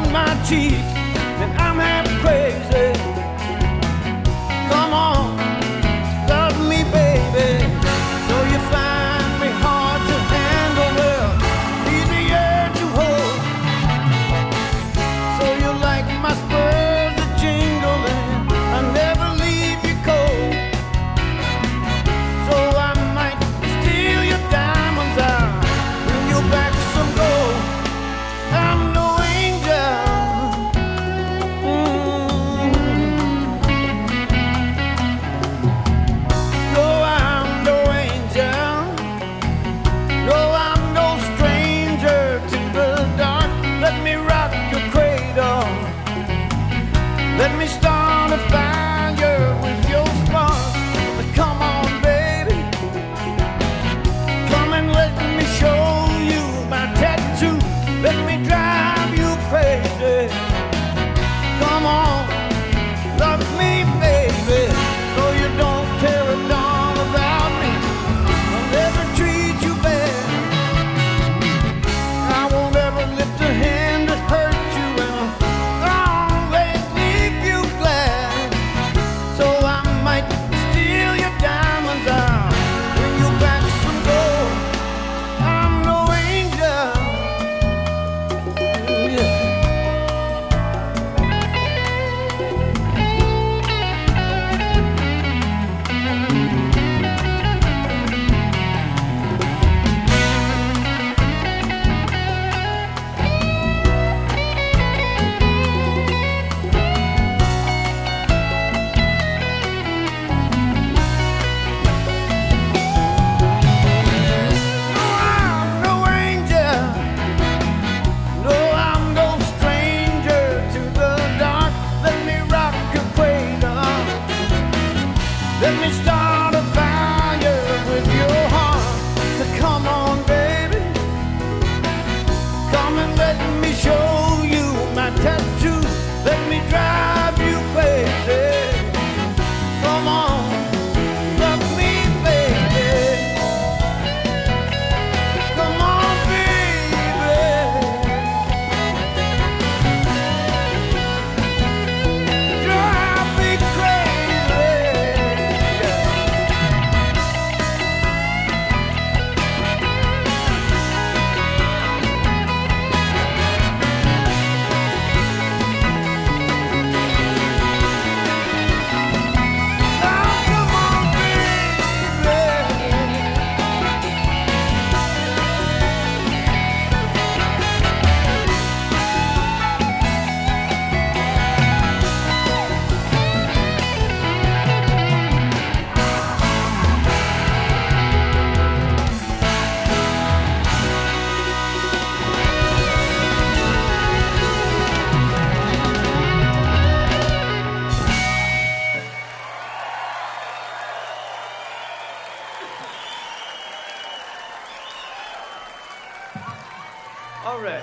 on my cheeks, then I'm half crazy. Come on, love me, baby. So you find me hard to handle, well, easier to hold. So you like my spurs that jingle and I never leave you cold. So I might steal your diamonds out, bring you back some gold. I'm no angel. No, I'm no angel. No, I'm no stranger to the dark. Let me rock your cradle. Let me start a fire with your spark. Come on, baby. Come and let me show you my tattoo. Let me drive you crazy. Come on, love me, baby. So you don't tear it down about me. I'll never treat you bad. I won't ever lift a hand that hurt you, and I'll always leave you glad. So I might steal your diamonds out, bring you back some gold. I'm no angel. Yeah. No, I'm no angel. No, I'm no stranger to the dark. Let me rock your cradle. Let me start a fire with your heart. Come on, baby. Come and let me show you my tattoo. Let me drive you crazy. Come on, love me, baby. Come on, baby. Drive me crazy. Now come on, baby. All right.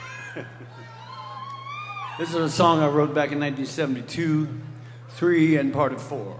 This is a song I wrote back in 1972, 3 and part of 4.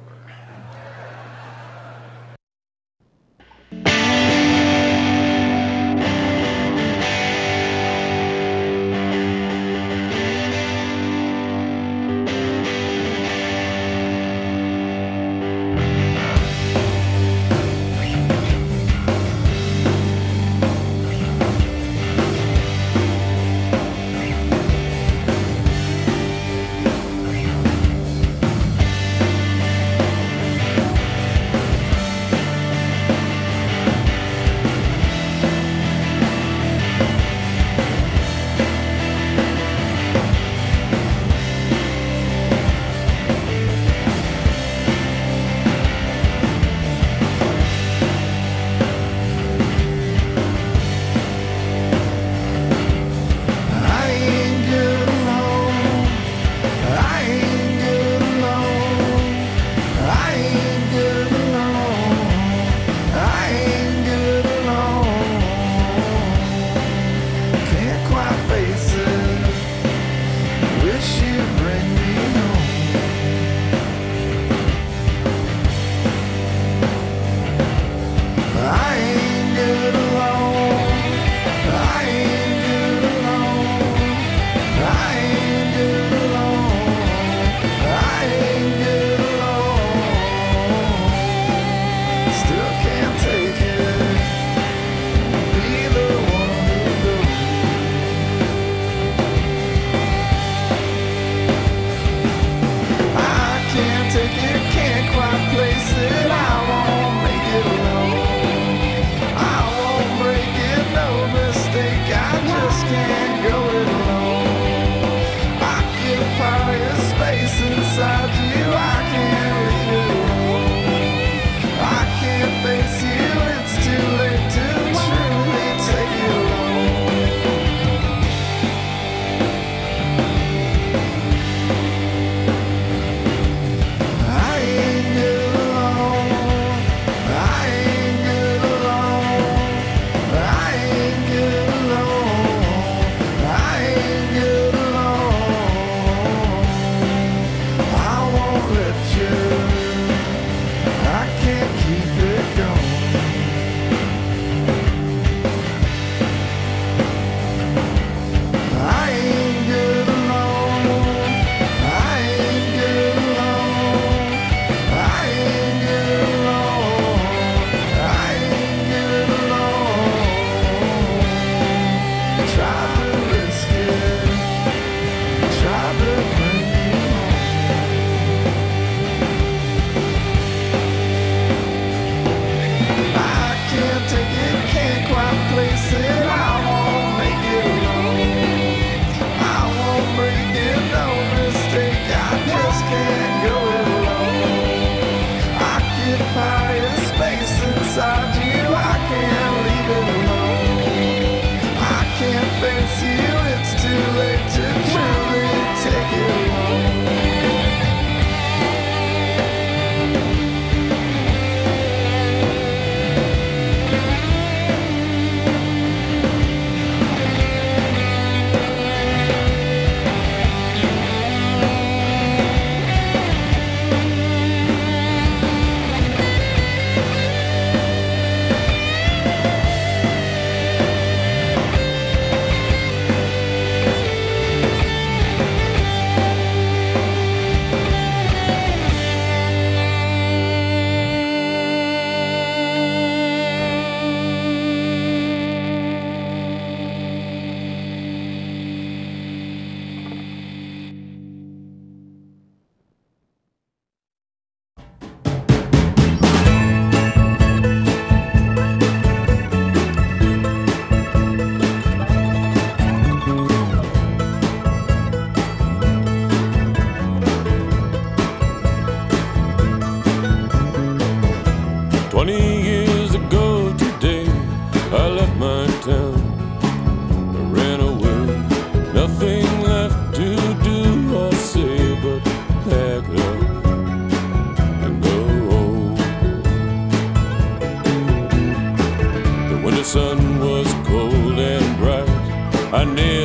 I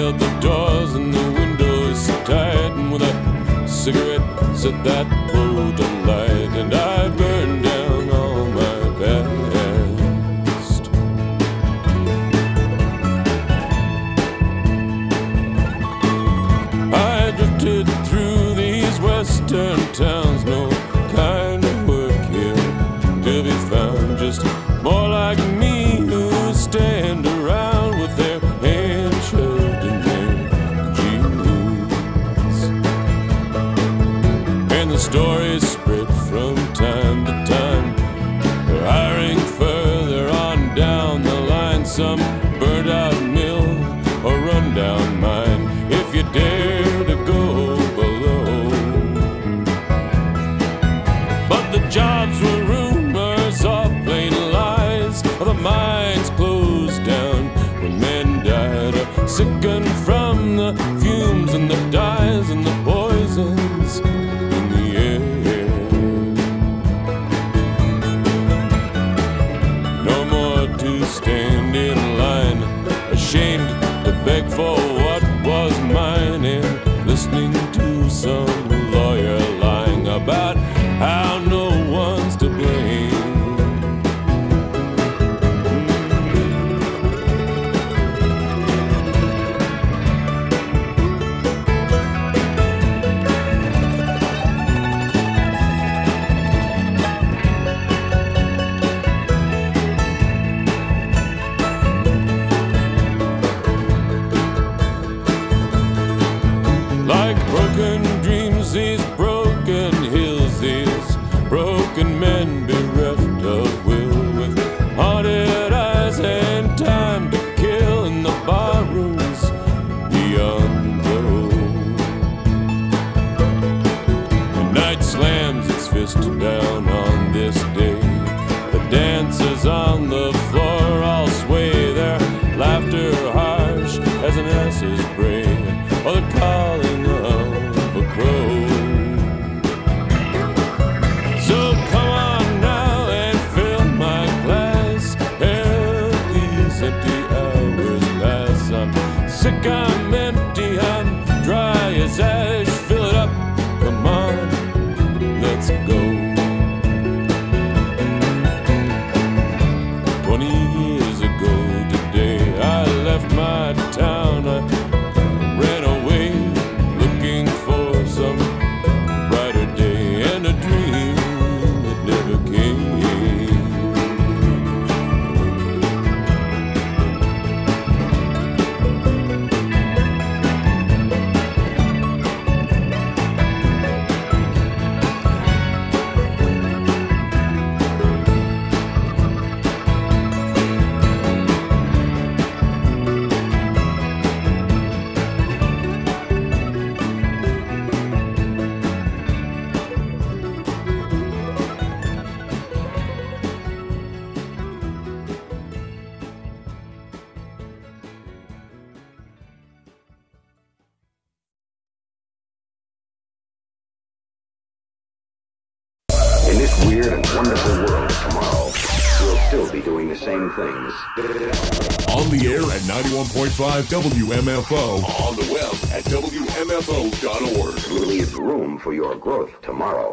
nailed the doors and the windows tight, and with a cigarette set that road alight, and I burned down all my past. I drifted through these western towns, no kind of work here to be found, just more like me who stand around with their hands shoved in their jeans. And the stories spread from time to time, hiring further on down the line, some burnt out mill or run down mine, if you dare to go below. But the jobs were rumors or plain lies, or the mines closed down when men died, or sickened from the fumes and the dyes and the poisons in the air. No more to stand in line, ashamed to beg for what was mine, and listening to some lawyer lying about how no one's to blame. Like broken dreams, these broken hills, these broken men bereft of will, with haunted eyes and time to kill in the bar rooms beyond the road. The night slams its fist down on this day. The dancers on the floor all sway, their laughter harsh as an ass's bray, or the calling of a crow. So come on now and fill my glass, help these empty hours pass. I'm sick, I'm empty, I'm dry as ash. Fill it up, come on, let's go. 20 years ago today, I left my town. I ran away looking for some brighter day, and a dream that never came. In this weird and wonderful world tomorrow, we'll still be doing the same things. On the air at 91.5 WMFO. On the web at WMFO.org. Leave room for your growth tomorrow.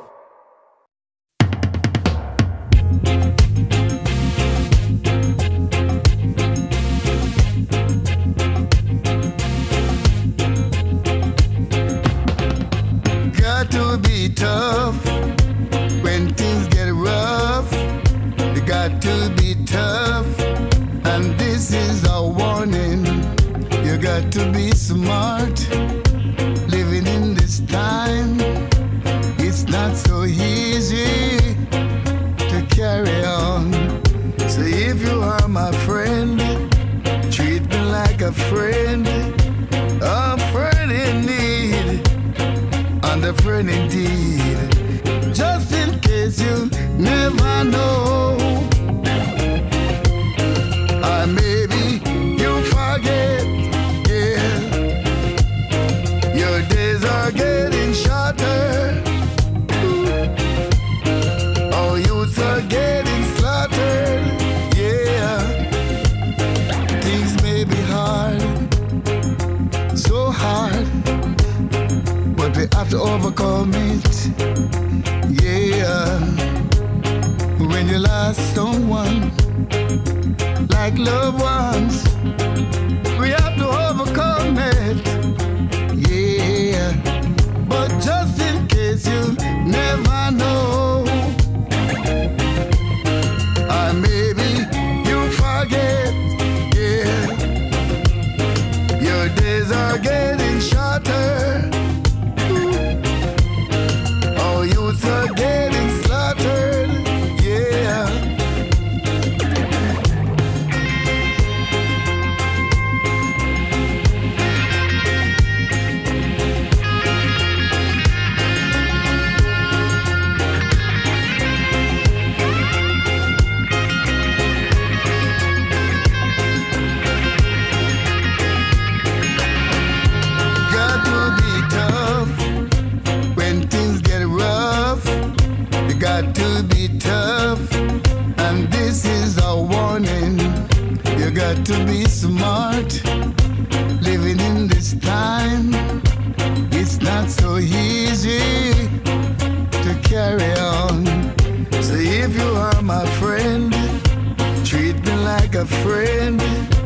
Got to be tough when things get rough. You got to be tough, and this is a warning. You got to be smart. Living in this time, it's not so easy to carry on. So if you are my friend, treat me like a friend in need, and a friend indeed. Just in case you never know, or maybe you forget, yeah. Your days are getting shorter. Oh, youths are getting slaughtered, yeah. Things may be hard, hard, but we have to overcome it. Yeah, when you lost someone like loved ones, we have to overcome it. Yeah, but just in case you never know, or maybe you forget. Yeah, your days are getting shorter. Oh, youths are getting slaughtered. Yeah. Got to be tough when things get rough. You got to be tough, and this is a warning. You got to be smart. Living in this time, it's not so easy to carry on. So if you are my friend, treat me like a friend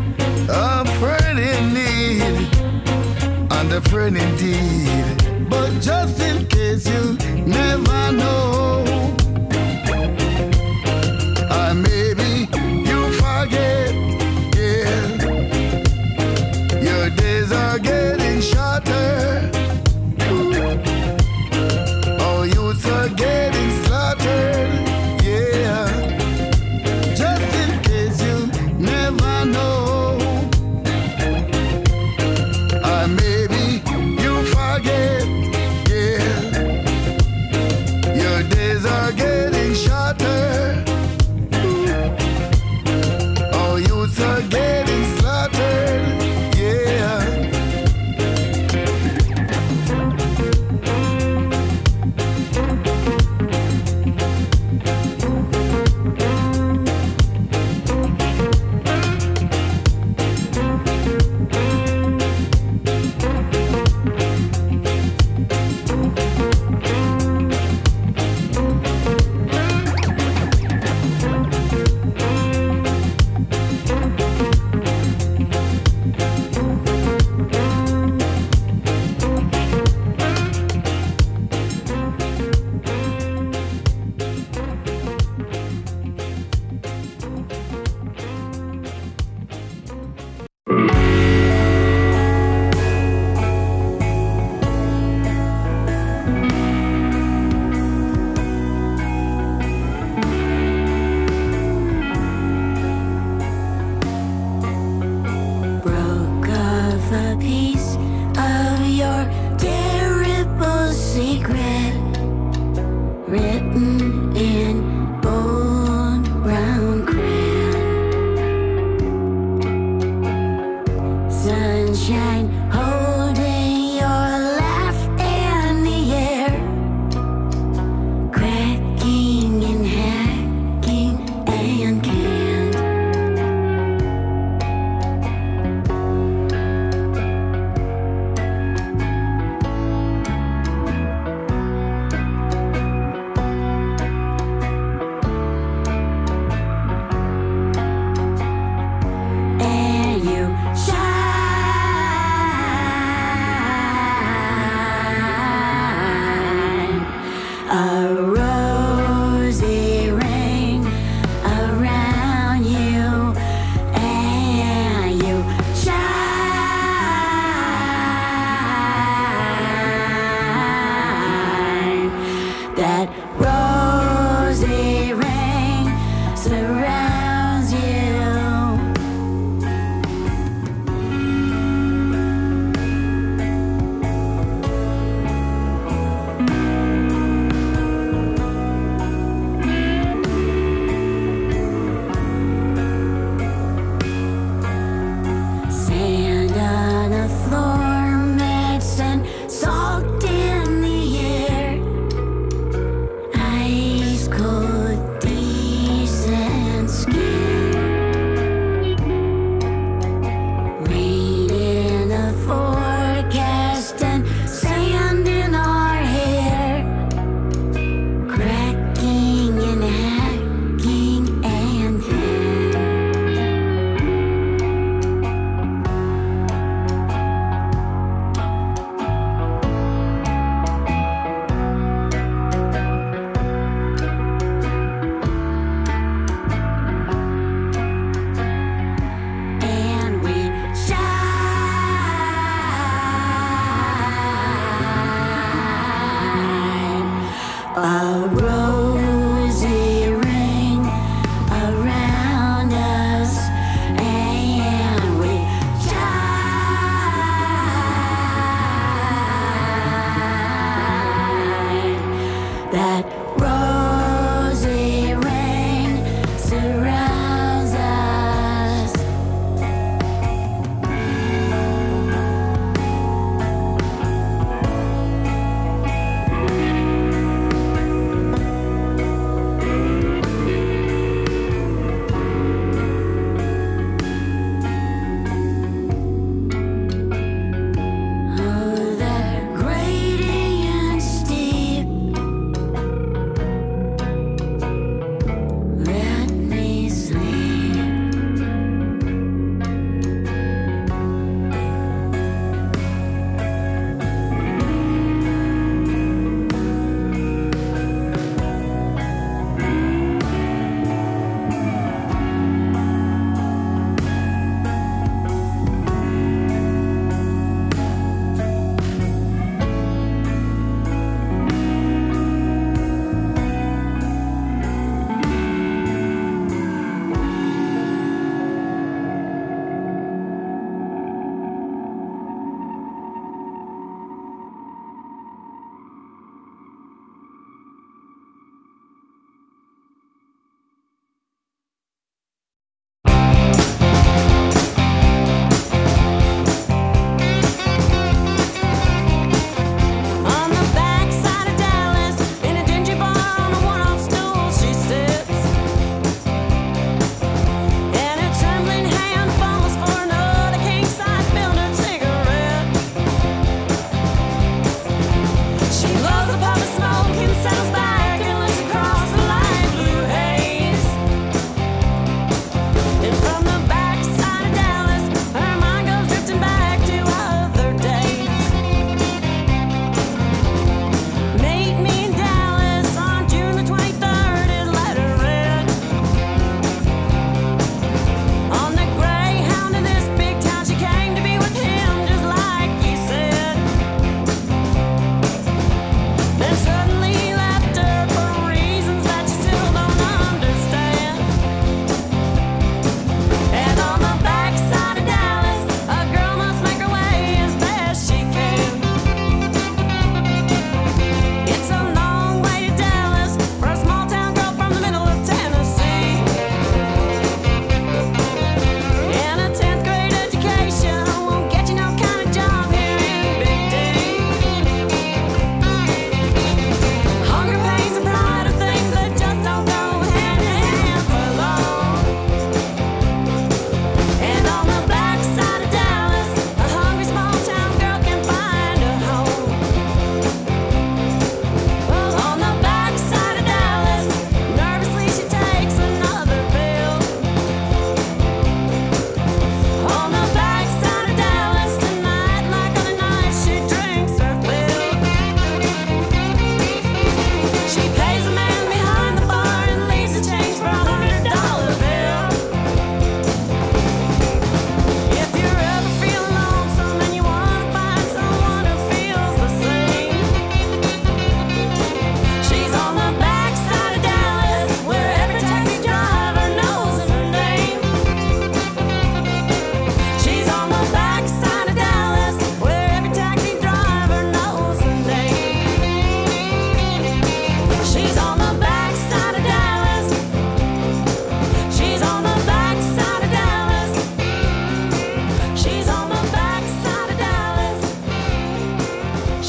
in need, and a friend indeed. But just in case you never know, or maybe you forget. Yeah, your days are getting shorter. Oh, youths are getting slaughtered. Yeah, just in case you never know, or maybe you forget. Yeah, your days are getting shorter. Oh, youths are getting slaughtered. Yeah. Broke off a piece of your terrible secret, written in bold brown crayon. Sunshine holding your laugh in the air, cracking and hacking and canned.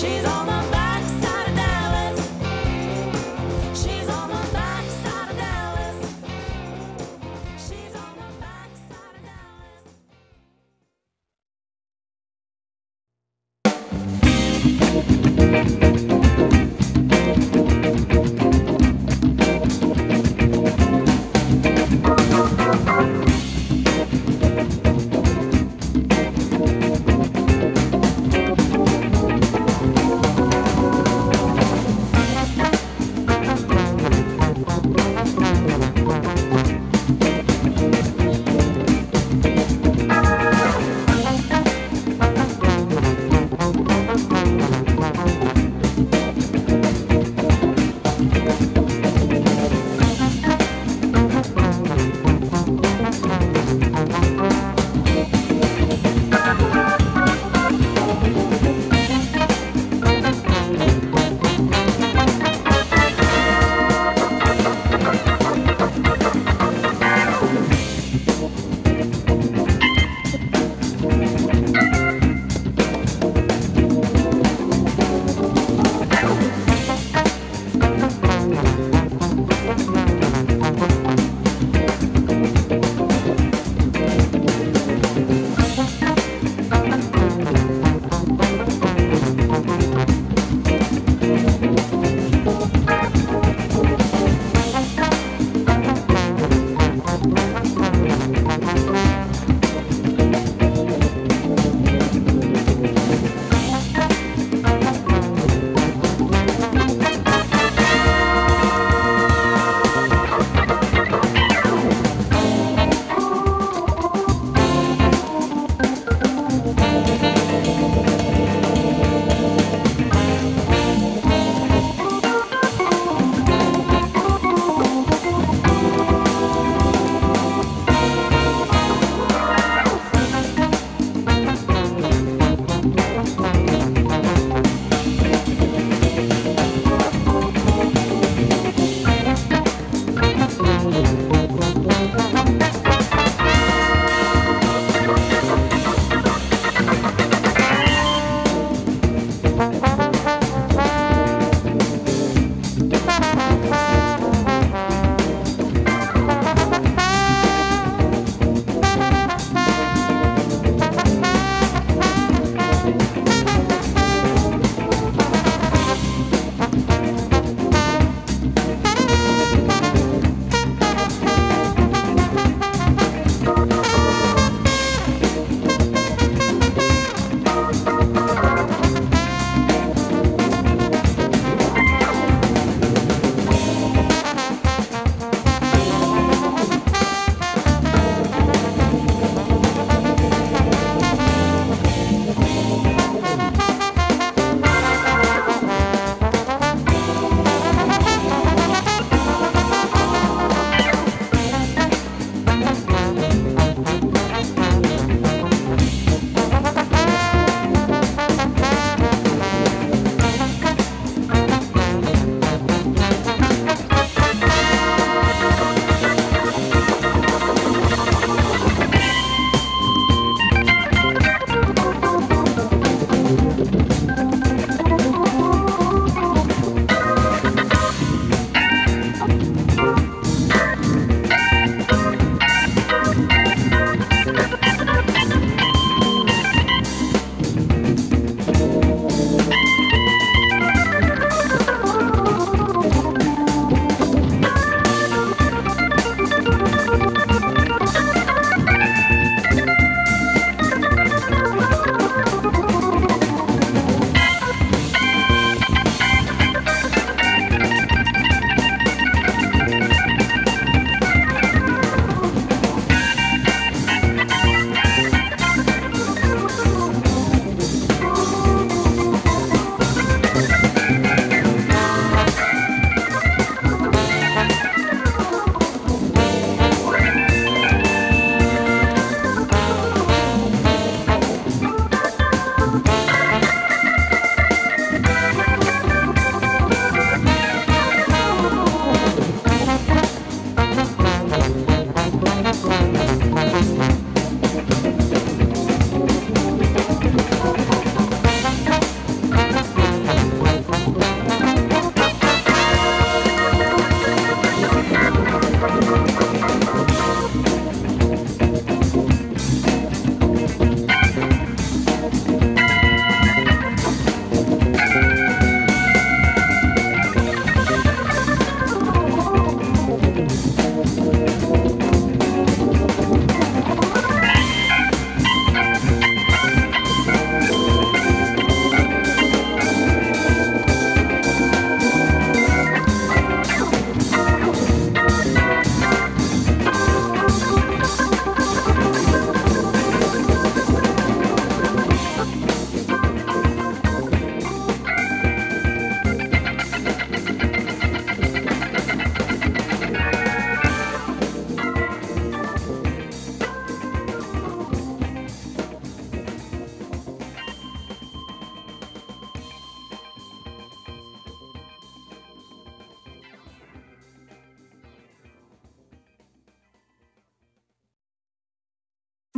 She's on the backside of Dallas. She's on the backside of Dallas. She's on the backside of Dallas.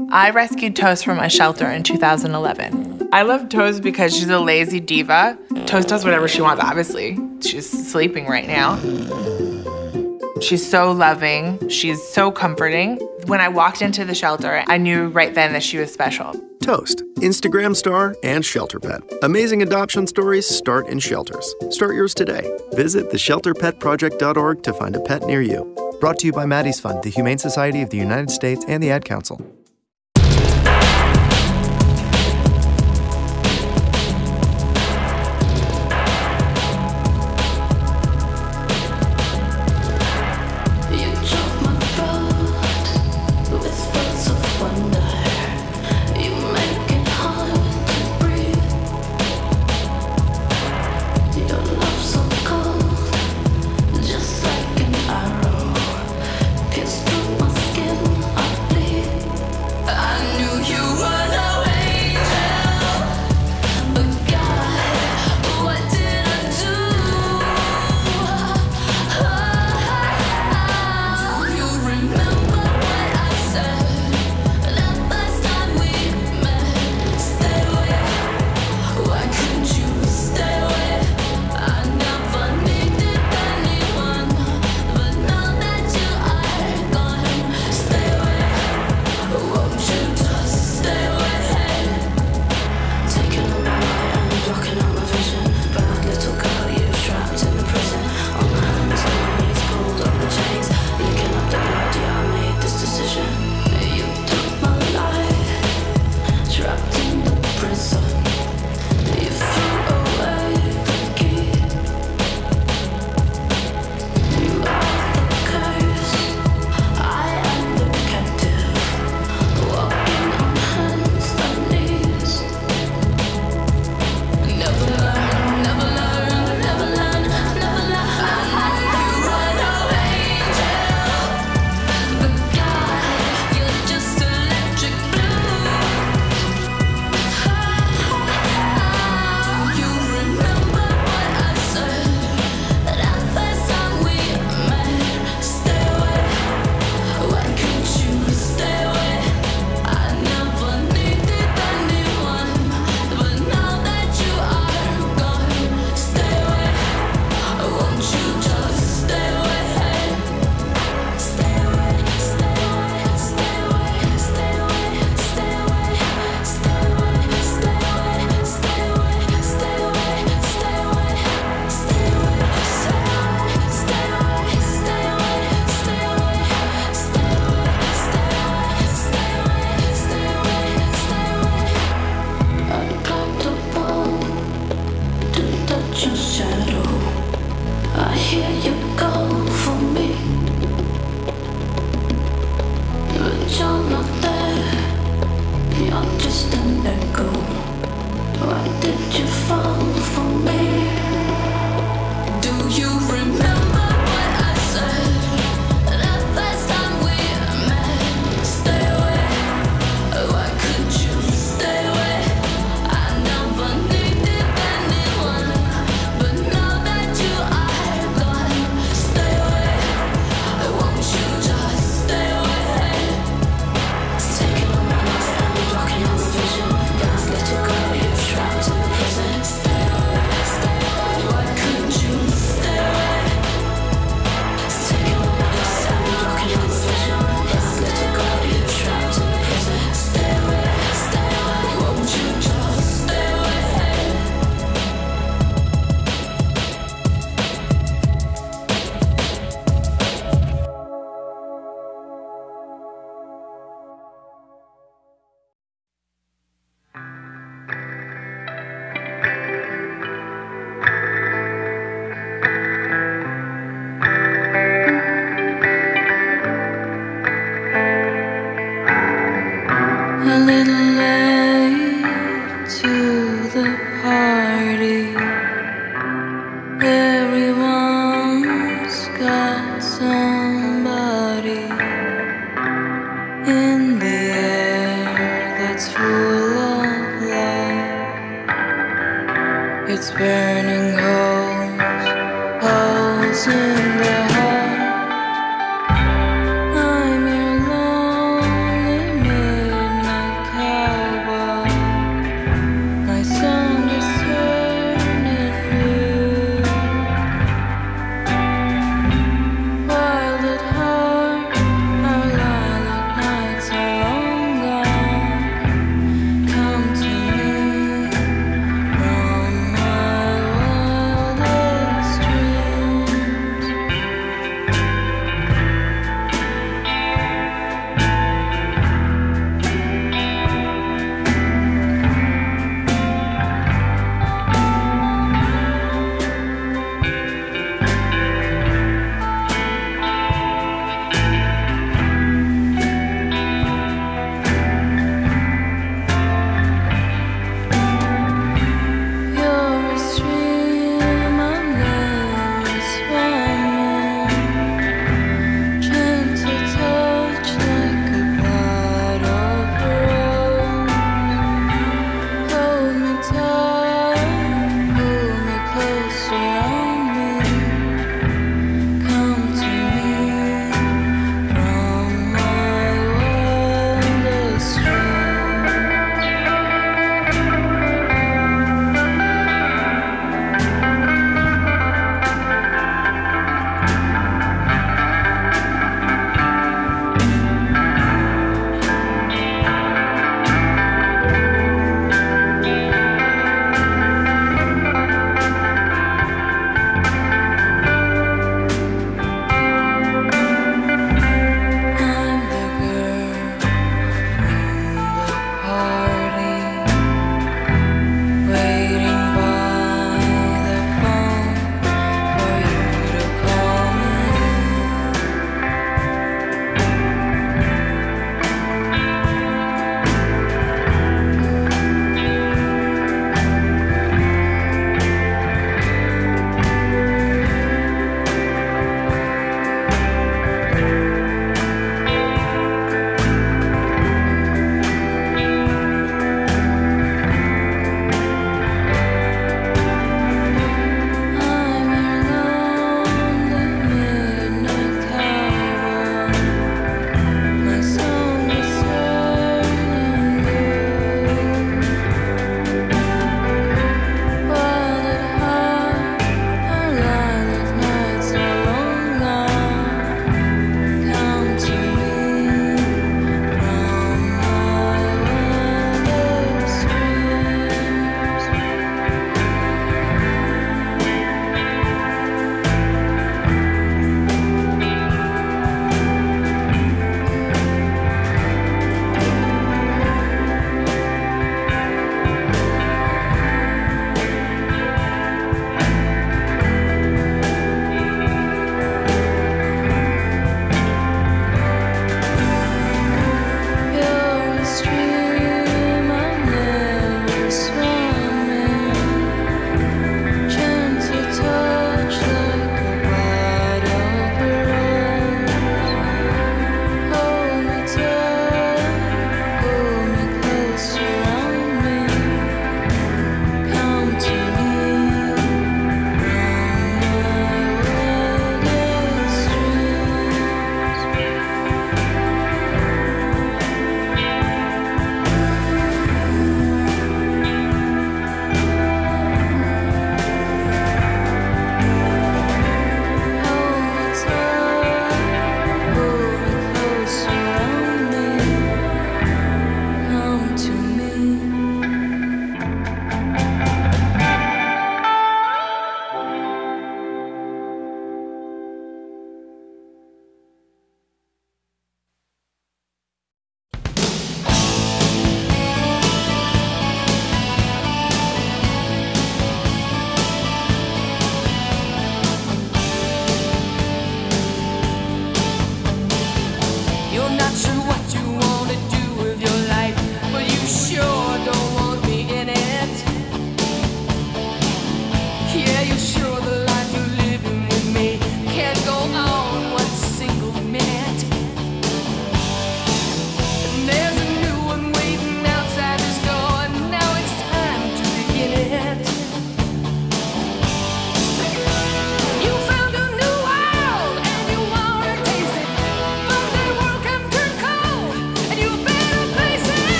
I rescued Toast from a shelter in 2011. I love Toast because she's a lazy diva. Toast does whatever she wants, obviously. She's sleeping right now. She's so loving. She's so comforting. When I walked into the shelter, I knew right then that she was special. Toast, Instagram star and shelter pet. Amazing adoption stories start in shelters. Start yours today. Visit theshelterpetproject.org to find a pet near you. Brought to you by Maddie's Fund, the Humane Society of the United States, and the Ad Council. I'm your lonely midnight.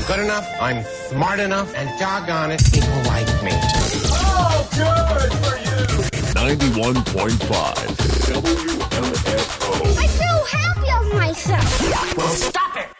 good enough, I'm smart enough, and doggone it, people like me. Oh, good for you. 91.5 WMFO. I feel happy of myself. Well, stop it!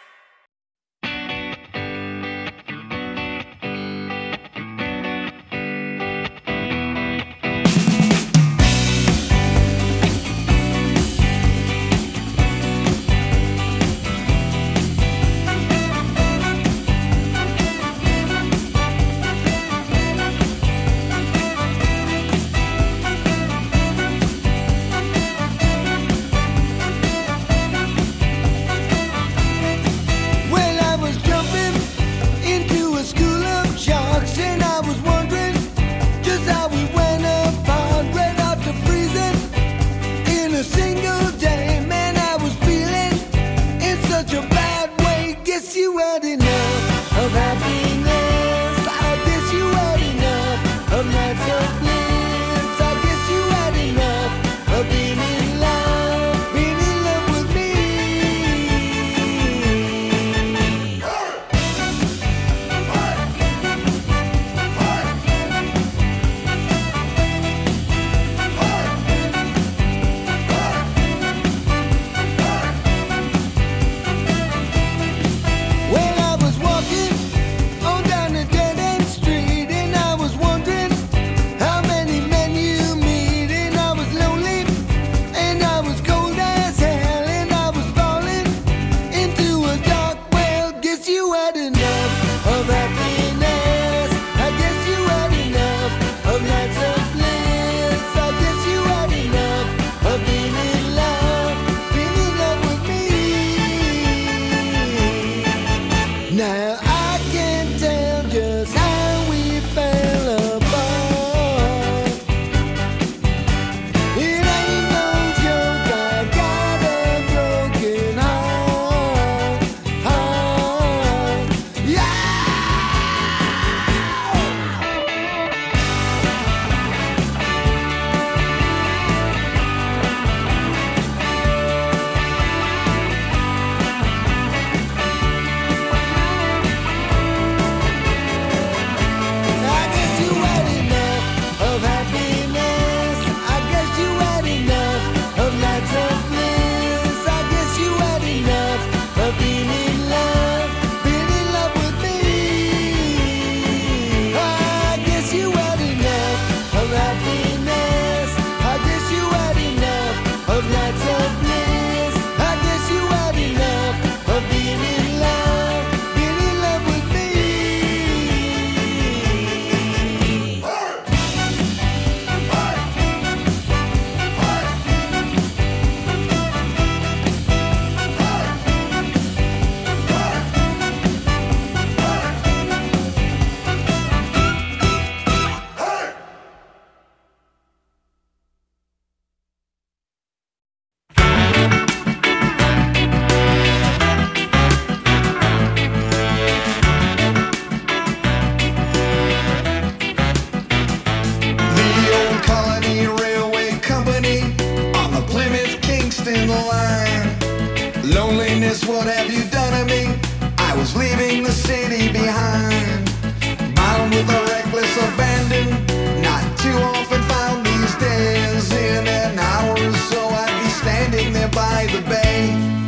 Loneliness, what have you done to me? I was leaving the city behind, bound with a reckless abandon. Not too often found these days. In an hour or so I'd be standing there by the bay.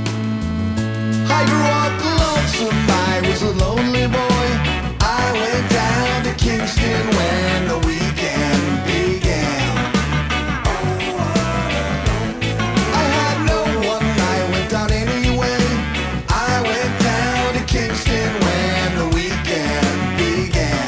I grew up lonesome, I was a lonely boy. I went down to Kingston when the weekend began. I had no one, I went down anyway. I went down to Kingston when the weekend began.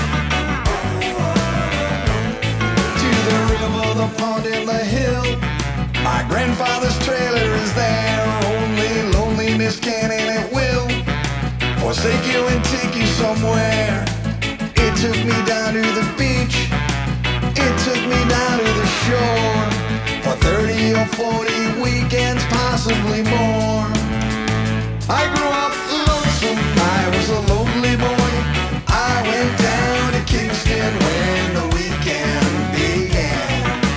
To the river, the pond, and the hill. My grandfather's trailer is there. Only loneliness can and it will forsake you and take you somewhere. It took me down to the beach. It took me down to the shore for 30 or 40 weekends, possibly more. I grew up lonesome, I was a lonely boy. I went down to Kingston when the weekend began.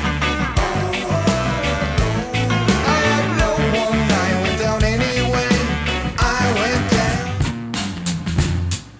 I had no one, I went down anyway. I went down.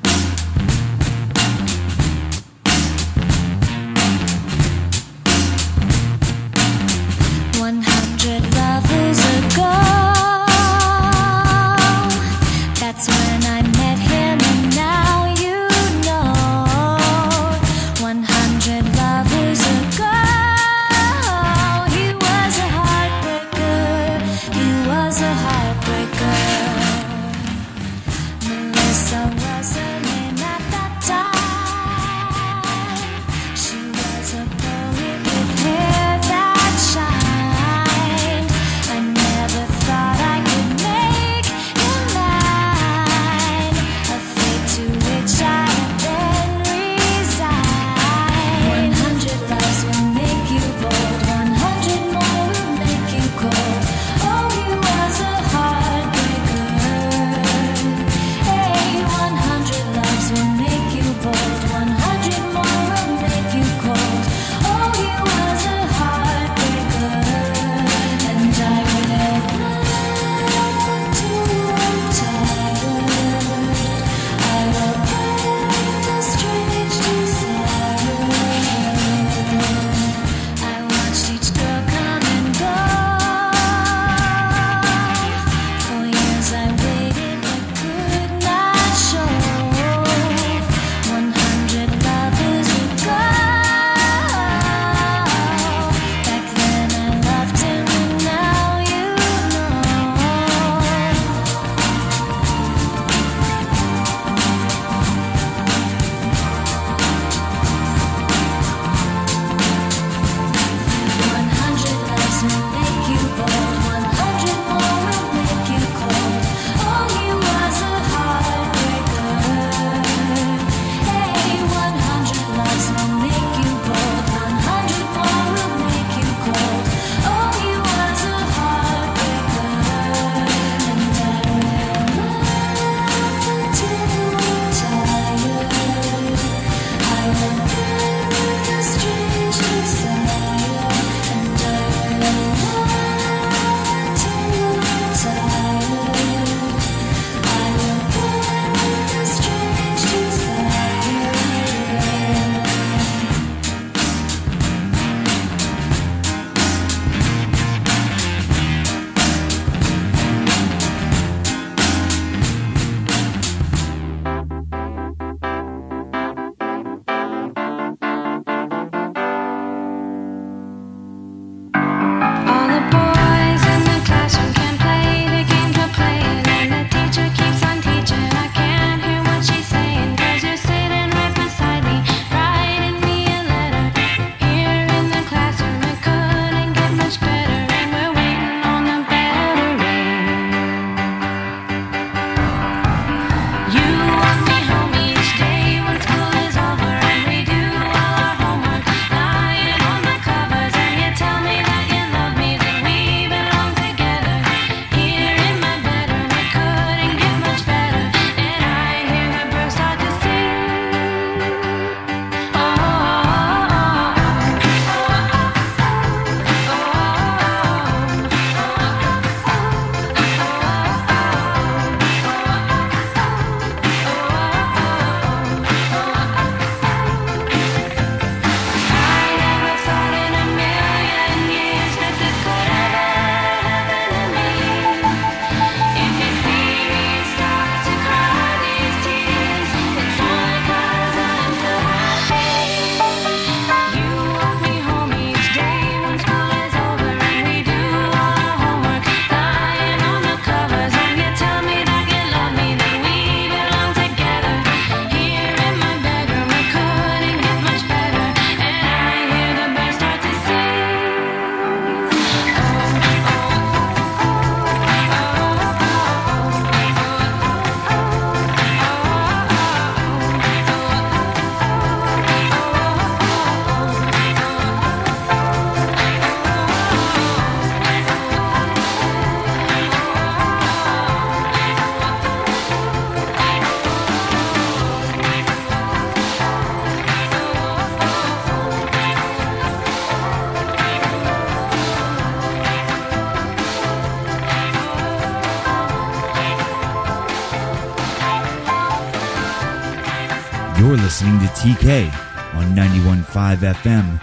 You're listening to TK on 91.5 FM,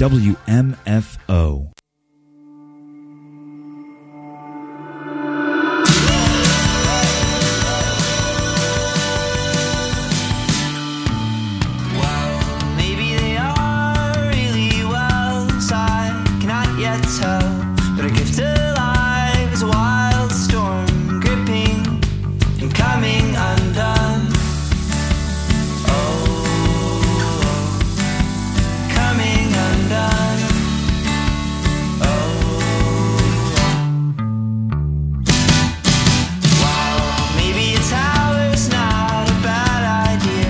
WMFO. Maybe they are really well, I cannot yet tell. But a gift alive is a wild storm, gripping and coming undone. Oh, coming undone. Oh, wow, maybe a tower's not a bad idea.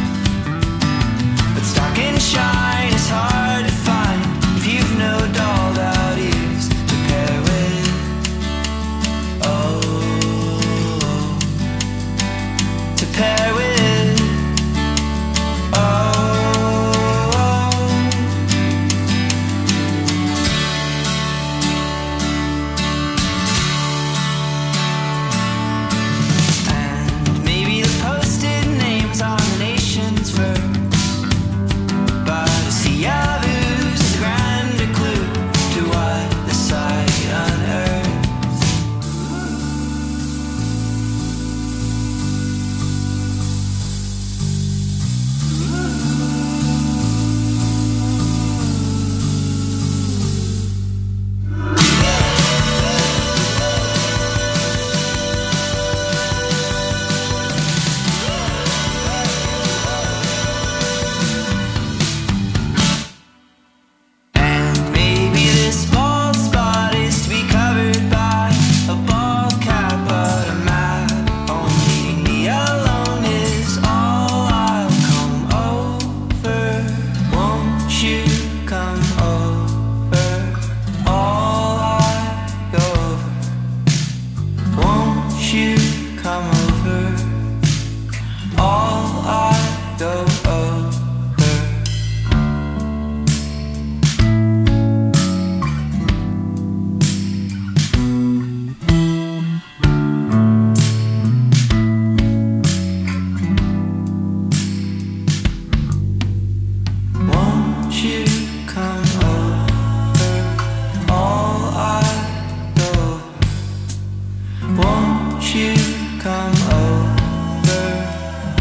But stock and shine is hard to find if you've no dulled out ears to pair with. Oh, to pair with. And maybe the posted names on the nation's verse. But a sea of ooze is a grander clue to what the sight unearths. And maybe this bald spot is to be covered by a bald cap, but a map only me alone is all I'll come over. Won't you come over? All I go over. Won't you come over? All I go over.